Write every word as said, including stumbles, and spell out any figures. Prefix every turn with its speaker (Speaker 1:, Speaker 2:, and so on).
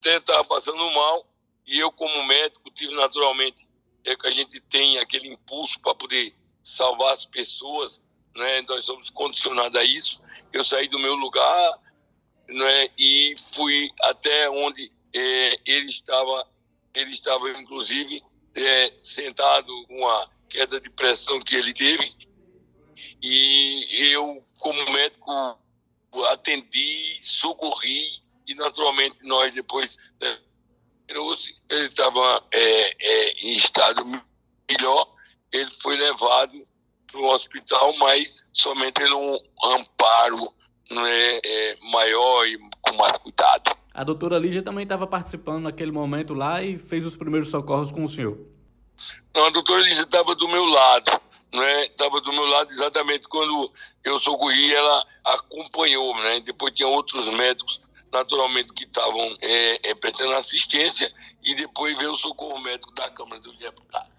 Speaker 1: até estava passando mal, e eu, como médico, tive naturalmente, é que a gente tem aquele impulso para poder salvar as pessoas, né? Nós somos condicionados a isso. Eu saí do meu lugar, né? E fui até onde é, ele estava, ele estava inclusive é, sentado com uma queda de pressão que ele teve, e eu, como médico, atendi, socorri, e naturalmente nós depois, né, ele estava é, é, em estado melhor, ele foi levado para o hospital, mas somente num amparo, né, é, maior e com mais cuidado.
Speaker 2: A doutora Lígia também estava participando naquele momento lá e fez os primeiros socorros com o senhor?
Speaker 1: Não, a doutora Lígia estava do meu lado, né? Estava do meu lado exatamente quando eu socorri, ela acompanhou, né? Depois tinha outros médicos, naturalmente, que estavam é, é, prestando assistência, e depois veio o socorro médico da Câmara dos Deputados.